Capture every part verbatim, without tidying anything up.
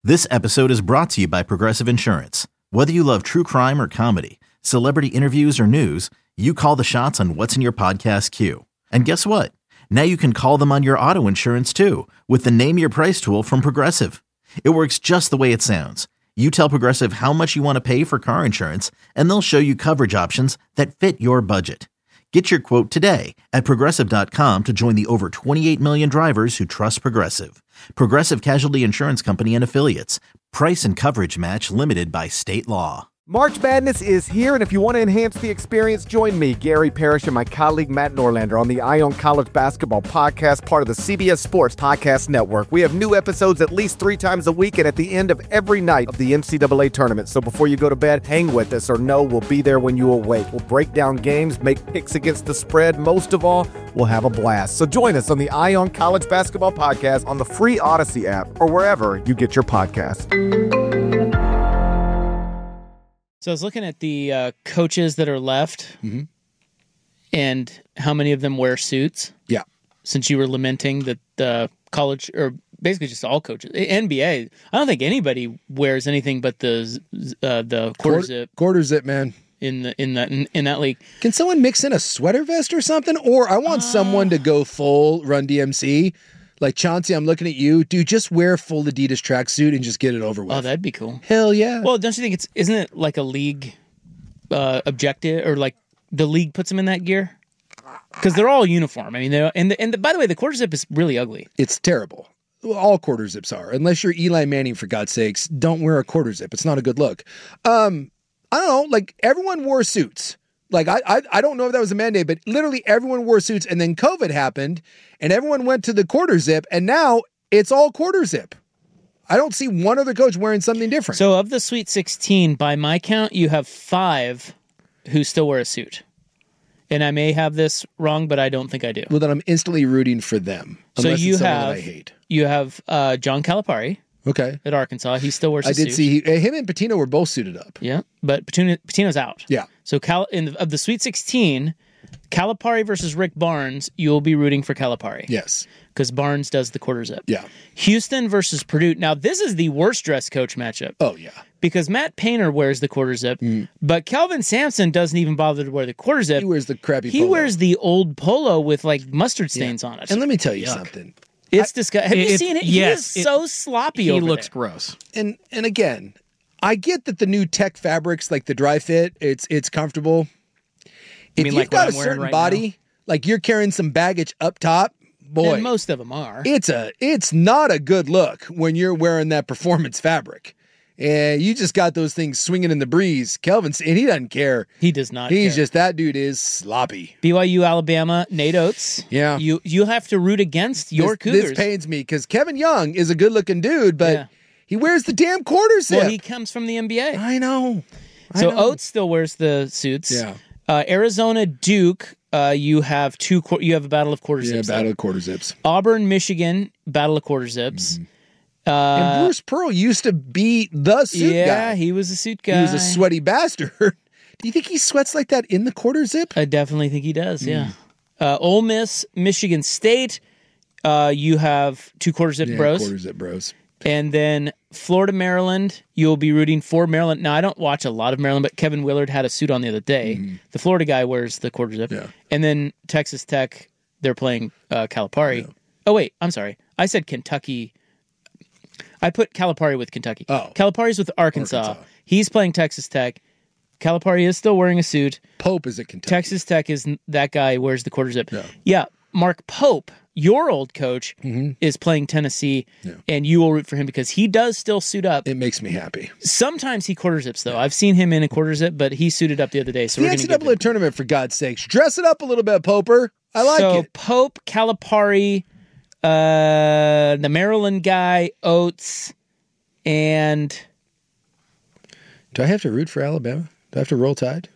This episode is brought to you by Progressive Insurance. Whether you love true crime or comedy, celebrity interviews or news, you call the shots on what's in your podcast queue. And guess what? Now you can call them on your auto insurance too with the Name Your Price tool from Progressive. It works just the way it sounds. You tell Progressive how much you want to pay for car insurance, and they'll show you coverage options that fit your budget. Get your quote today at Progressive dot com to join the over twenty-eight million drivers who trust Progressive. Progressive Casualty Insurance Company and Affiliates. Price and coverage match limited by state law. March Madness is here, and if you want to enhance the experience, join me, Gary Parrish, and my colleague Matt Norlander on the Eye on College Basketball Podcast, part of the C B S Sports Podcast Network. We have new episodes at least three times a week and at the end of every night of the N C double A tournament. So before you go to bed, hang with us, or know we'll be there when you awake. We'll break down games, make picks against the spread. Most of all, we'll have a blast. So join us on the Eye on College Basketball Podcast on the free Odyssey app or wherever you get your podcasts. So I was looking at the uh, coaches that are left mm-hmm. and how many of them wear suits. Yeah. Since you were lamenting that the college, or basically just all coaches, N B A, I don't think anybody wears anything but the uh, the quarter zip. Quarter zip, man. In the in that in, in that league. Can someone mix in a sweater vest or something? Or I want uh, someone to go full Run D M C. Like, Chauncey, I'm looking at you. Dude, just wear full Adidas tracksuit and just get it over with. Oh, that'd be cool. Hell yeah. Well, don't you think it's, isn't it like a league uh, objective, or like the league puts them in that gear? Because they're all uniform. I mean, they're, and the, and the, by the way, the quarter zip is really ugly. It's terrible. All quarter zips are. Unless you're Eli Manning, for God's sakes, don't wear a quarter zip. It's not a good look. Um, I don't know. Like, everyone wore suits. Like, I, I I don't know if that was a mandate, but literally everyone wore suits, and then COVID happened, and everyone went to the quarter zip, and now it's all quarter zip. I don't see one other coach wearing something different. So of the Sweet sixteen, by my count, you have five who still wear a suit. And I may have this wrong, but I don't think I do. Well, then I'm instantly rooting for them. So you it's have, that I hate. you have uh, John Calipari. Okay. At Arkansas. He still wears a I did suit. see he, him and Pitino were both suited up. Yeah, but Pitino, Pitino's out. Yeah. So Cal, in the, of the Sweet sixteen, Calipari versus Rick Barnes, you'll be rooting for Calipari. Yes. Because Barnes does the quarter zip. Yeah. Houston versus Purdue. Now, this is the worst dress coach matchup. Oh, yeah. Because Matt Painter wears the quarter zip, mm. but Kelvin Sampson doesn't even bother to wear the quarter zip. He wears the crappy He polo. wears the old polo with, like, mustard stains yeah. on it. And let me tell you Yuck. something. It's disgusting. Have it, you seen it? Yes, he is it, so sloppy he over there. He looks gross. And and again, I get that the new tech fabrics, like the dry fit, it's it's comfortable. You if mean you've like got a what I'm certain right body, now? Like you're carrying some baggage up top, boy. And most of them are. It's a it's not a good look when you're wearing that performance fabric. And you just got those things swinging in the breeze. Kelvin, and he doesn't care. He does not He's care. just, that dude is sloppy. B Y U, Alabama, Nate Oates. Yeah. You you have to root against your this, Cougars. This pains me because Kevin Young is a good-looking dude, but Yeah. he wears the damn quarter zip. Well, he comes from the N B A. I know. I so know. Oates still wears the suits. Yeah. Uh, Arizona, Duke, uh, you have two. Qu- you have a battle of quarter Yeah, zips. battle there. of quarter zips. Auburn, Michigan, battle of quarter zips. Mm-hmm. Uh, and Bruce Pearl used to be the suit yeah, guy. he was a suit guy. He was a sweaty bastard. Do you think he sweats like that in the quarter zip? I definitely think he does. Mm. Yeah. Uh, Ole Miss, Michigan State. Uh, you have two quarter zip Yeah, bros. quarter zip bros. And then Florida, Maryland, you'll be rooting for Maryland. Now, I don't watch a lot of Maryland, but Kevin Willard had a suit on the other day. Mm-hmm. The Florida guy wears the quarter zip. Yeah. And then Texas Tech, they're playing uh, Calipari. Yeah. Oh, wait, I'm sorry. I said Kentucky. I put Calipari with Kentucky. Oh. Calipari's with Arkansas. Arkansas. He's playing Texas Tech. Calipari is still wearing a suit. Pope is at Kentucky. Texas Tech is that guy who wears the quarter zip. Yeah. yeah. Mark Pope, your old coach, mm-hmm. is playing Tennessee, yeah. and you will root for him because he does still suit up. It makes me happy. Sometimes he quarter zips, though. Yeah. I've seen him in a quarter zip, but he suited up the other day. So the we're N C double A tournament, for God's sakes. Dress it up a little bit, Poper. I like so, it. So Pope, Calipari, uh, the Maryland guy, Oates, and... Do I have to root for Alabama? Do I have to roll Tide?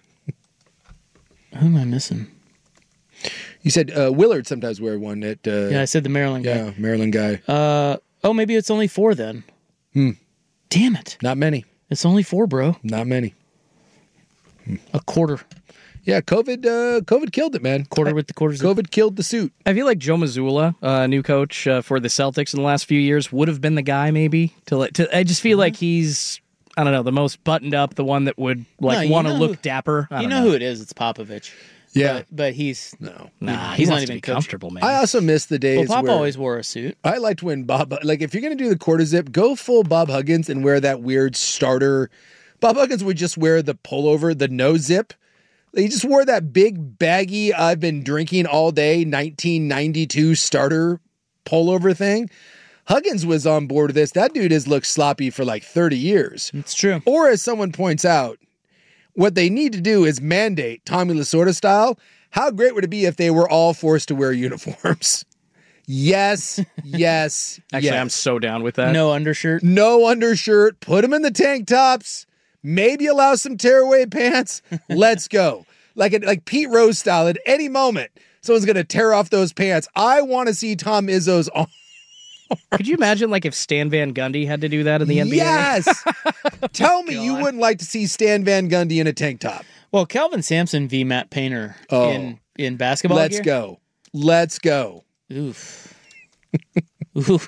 Who am I missing? You said uh, Willard sometimes wear one. At, uh, yeah, I said the Maryland guy. Yeah, Maryland guy. Uh, oh, maybe it's only four then. Hmm. Damn it. Not many. It's only four, bro. Not many. A quarter. Yeah, COVID uh, COVID killed it, man. Quarter with the quarters. COVID killed the suit. I feel like Joe Mazzulla, uh, new coach uh, for the Celtics in the last few years, would have been the guy maybe to. Like, to I just feel like he's, I don't know, the most buttoned up, the one that would like No, you want to know look who- dapper. I You don't know, who it is? It's Popovich. Yeah. but, but he's No. Nah, he's he not wants to even be coaching. comfortable, man. I also miss the days Well, Pop where always wore a suit. I liked when Bob, like if you're going to do the quarter zip, go full Bob Huggins and wear that weird starter. Bob Huggins would just wear the pullover, the no zip. He just wore that big baggy, I've been drinking all day, nineteen ninety-two starter pullover thing. Huggins was on board with this. That dude has looked sloppy for like thirty years. It's true. Or as someone points out, what they need to do is mandate Tommy Lasorda style. How great would it be if they were all forced to wear uniforms? Yes, yes, Actually, yes. I'm so down with that. No undershirt. No undershirt. Put them in the tank tops. Maybe allow some tearaway pants. Let's go. Like it, like Pete Rose style. At any moment, someone's going to tear off those pants. I want to see Tom Izzo's on. Could you imagine like if Stan Van Gundy had to do that in the N B A? Yes. Tell me you wouldn't like to see Stan Van Gundy in a tank top. Well, Calvin Sampson v. Matt Painter Oh. in in basketball. Let's gear? go. Let's go. Oof. Oof.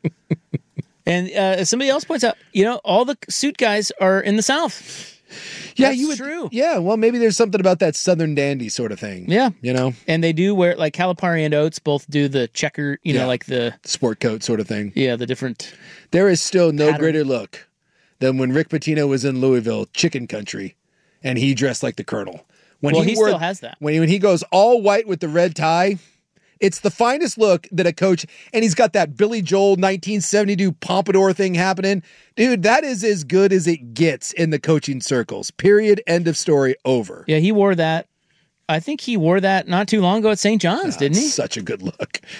And uh, somebody else points out, you know, all the suit guys are in the South. Yeah, That's you would. true. Yeah, well, maybe there's something about that Southern dandy sort of thing. Yeah. You know, And they do wear, like Calipari and Oates both do the checker, you Yeah. know, like the, sport coat sort of thing. yeah, the different. There is still no Pattern. greater look than when Rick Pitino was in Louisville, chicken country, and he dressed like the Colonel. When Well, he wore- still has that. When he, when he goes all white with the red tie, it's the finest look that a coach, and he's got that Billy Joel nineteen seventy-two pompadour thing happening. Dude, that is as good as it gets in the coaching circles. Period. End of story. Over. Yeah, he wore that. I think he wore that not too long ago at Saint John's, didn't he? Such a good look.